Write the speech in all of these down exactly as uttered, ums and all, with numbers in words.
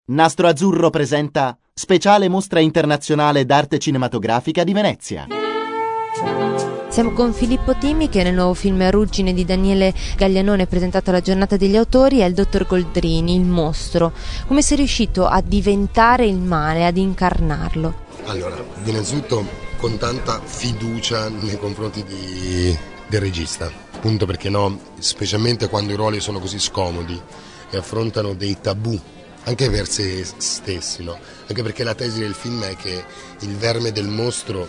Nastro Azzurro presenta Speciale Mostra Internazionale d'Arte Cinematografica di Venezia. Siamo con Filippo Timi che nel nuovo film Ruggine di Daniele Gaglianone, presentato alla Giornata degli Autori, è il dottor Goldrini, il mostro. Come sei riuscito a diventare il male, ad incarnarlo? Allora, innanzitutto con tanta fiducia nei confronti di, del regista, appunto perché no, specialmente quando i ruoli sono così scomodi e affrontano dei tabù anche per se stessi, no? Anche perché la tesi del film è che il verme del mostro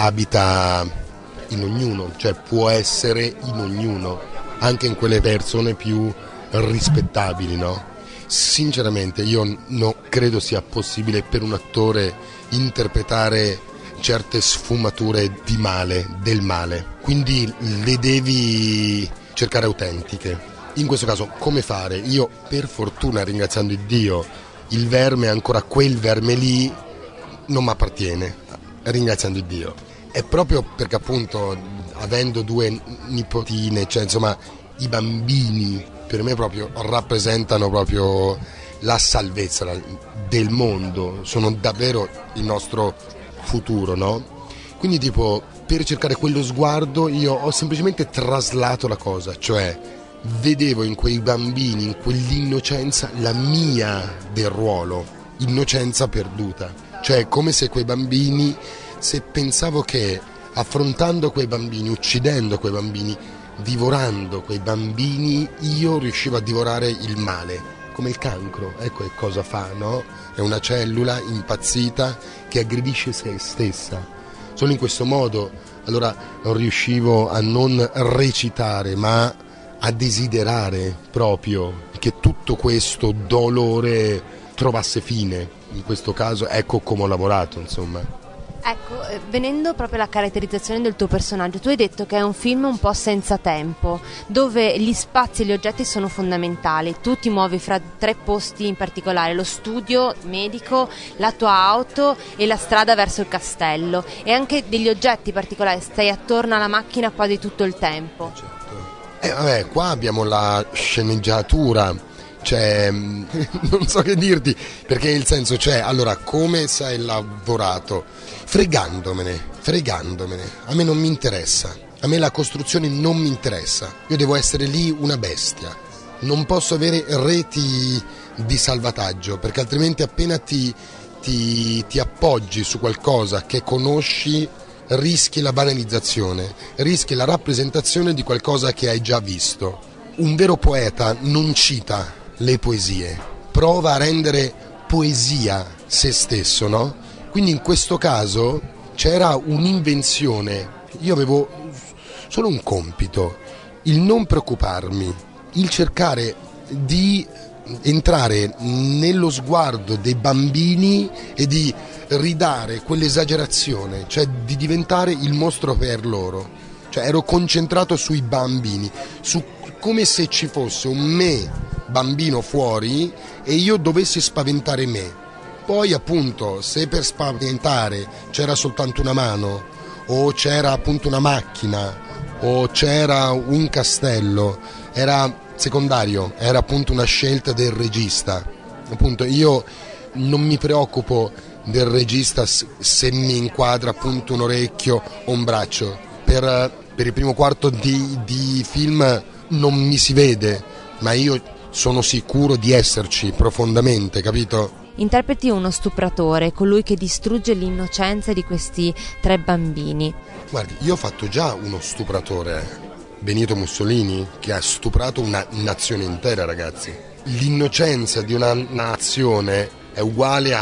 abita in ognuno, cioè può essere in ognuno, anche in quelle persone più rispettabili, no? Sinceramente io non credo sia possibile per un attore interpretare certe sfumature di male, del male, quindi le devi cercare autentiche. In questo caso come fare? Io per fortuna, ringraziando Dio, il verme, ancora quel verme lì non mi appartiene, ringraziando Dio. È proprio perché appunto avendo due nipotine, cioè insomma i bambini per me proprio rappresentano proprio la salvezza del mondo, sono davvero il nostro futuro, no? Quindi tipo per cercare quello sguardo io ho semplicemente traslato la cosa, cioè vedevo in quei bambini, in quell'innocenza, la mia del ruolo, innocenza perduta. Cioè come se quei bambini, se pensavo che affrontando quei bambini, uccidendo quei bambini, divorando quei bambini, io riuscivo a divorare il male, come il cancro. Ecco che cosa fa, no? È una cellula impazzita che aggredisce se stessa. Solo in questo modo allora non riuscivo a non recitare, ma a desiderare proprio che tutto questo dolore trovasse fine. In questo caso ecco come ho lavorato, insomma. Ecco, venendo proprio alla caratterizzazione del tuo personaggio, tu hai detto che è un film un po' senza tempo, dove gli spazi e gli oggetti sono fondamentali. Tu ti muovi fra tre posti in particolare: lo studio medico, la tua auto e la strada verso il castello, e anche degli oggetti particolari, stai attorno alla macchina quasi tutto il tempo. Certo. Eh, vabbè, qua abbiamo la sceneggiatura, cioè non so che dirti, perché il senso c'è, allora come sei lavorato? Fregandomene, fregandomene, a me non mi interessa, a me la costruzione non mi interessa, io devo essere lì una bestia, non posso avere reti di salvataggio, perché altrimenti appena ti, ti, ti appoggi su qualcosa che conosci, rischi la banalizzazione, rischi la rappresentazione di qualcosa che hai già visto. Un vero poeta non cita le poesie, prova a rendere poesia se stesso, no? Quindi in questo caso c'era un'invenzione, io avevo solo un compito, il non preoccuparmi, il cercare di entrare nello sguardo dei bambini e di ridare quell'esagerazione, cioè di diventare il mostro per loro. Cioè ero concentrato sui bambini, su come se ci fosse un me bambino fuori e io dovessi spaventare me. Poi appunto se per spaventare c'era soltanto una mano o c'era appunto una macchina o c'era un castello, era secondario, era appunto una scelta del regista. Appunto io non mi preoccupo del regista se mi inquadra appunto un orecchio o un braccio. Per, per il primo quarto di, di film non mi si vede, ma io sono sicuro di esserci profondamente, capito? Interpreti uno stupratore, colui che distrugge l'innocenza di questi tre bambini. Guardi, io ho fatto già uno stupratore, Benito Mussolini, che ha stuprato una nazione intera, ragazzi. L'innocenza di una nazione è uguale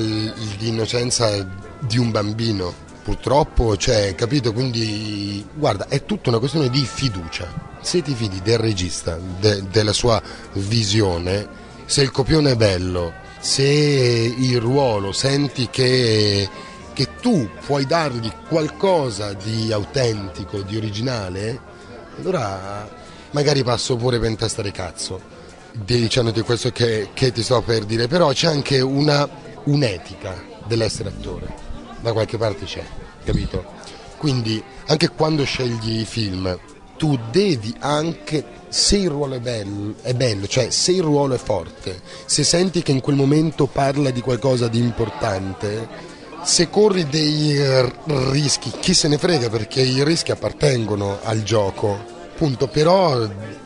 all'innocenza di un bambino. Purtroppo c'è, capito? Quindi, guarda, è tutta una questione di fiducia. Se ti fidi del regista, de, della sua visione, se il copione è bello, se il ruolo senti che, che tu puoi dargli qualcosa di autentico, di originale, allora magari passo pure per in testa di cazzo dicendoti questo che, che ti sto per dire, però c'è anche una un'etica dell'essere attore, da qualche parte c'è, capito? Quindi anche quando scegli i film tu devi anche, se il ruolo è bello, è bello, cioè se il ruolo è forte, se senti che in quel momento parla di qualcosa di importante, se corri dei rischi, chi se ne frega, perché i rischi appartengono al gioco, punto, però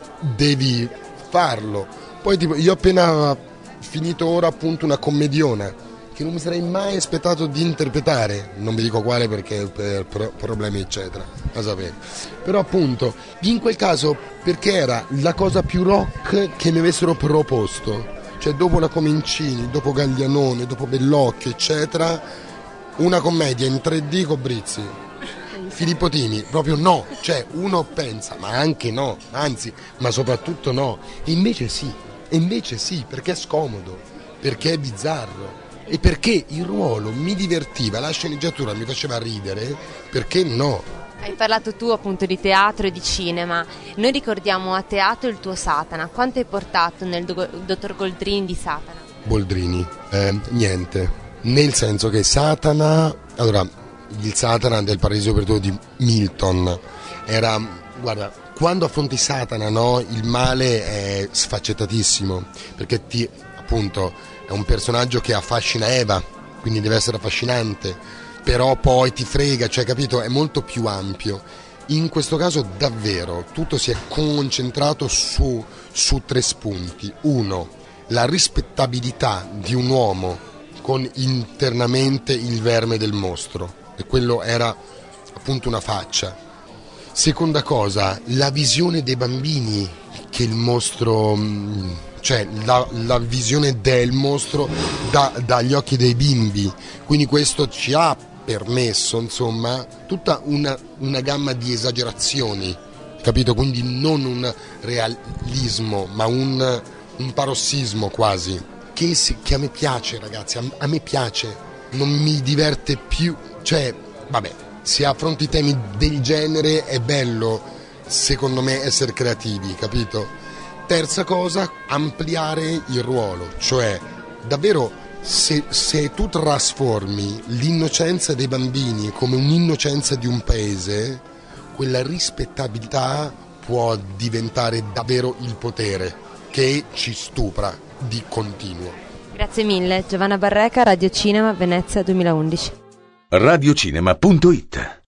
devi farlo. Poi tipo, io ho appena finito ora appunto una commediona che non mi sarei mai aspettato di interpretare, non vi dico quale perché per pro- problemi eccetera, a sapere. Però appunto, in quel caso perché era la cosa più rock che mi avessero proposto, cioè dopo la Comencini, dopo Gaglianone, dopo Bellocchio eccetera, una commedia in tre D con Brizzi, Filippo Tini, proprio no, cioè uno pensa, ma anche no, anzi, ma soprattutto no, e invece sì, e invece sì, perché è scomodo, perché è bizzarro. E perché il ruolo mi divertiva, la sceneggiatura mi faceva ridere, perché no? Hai parlato tu appunto di teatro e di cinema, noi ricordiamo a teatro il tuo Satana, quanto hai portato nel do- dottor Boldrini di Satana? Boldrini, eh, niente, nel senso che Satana, allora il Satana del Paradiso Perduto di Milton era, guarda, quando affronti Satana, no, il male è sfaccettatissimo, perché ti, appunto, è un personaggio che affascina Eva, quindi deve essere affascinante, però poi ti frega, cioè capito, è molto più ampio. In questo caso davvero tutto si è concentrato su, su tre spunti. Uno, la rispettabilità di un uomo con internamente il verme del mostro, e quello era appunto una faccia. Seconda cosa, la visione dei bambini che il mostro... cioè la, la visione del mostro da, dagli occhi dei bimbi, quindi questo ci ha permesso insomma tutta una, una gamma di esagerazioni, capito? Quindi non un realismo ma un, un parossismo quasi, che, si, che a me piace ragazzi, a, a me piace, non mi diverte più, cioè vabbè, se affronti temi del genere è bello secondo me essere creativi, capito? Terza cosa, ampliare il ruolo, cioè davvero se, se tu trasformi l'innocenza dei bambini come un'innocenza di un paese, quella rispettabilità può diventare davvero il potere che ci stupra di continuo. Grazie mille, Giovanna Barreca, Radio Cinema, Venezia duemilaundici. radiocinema punto it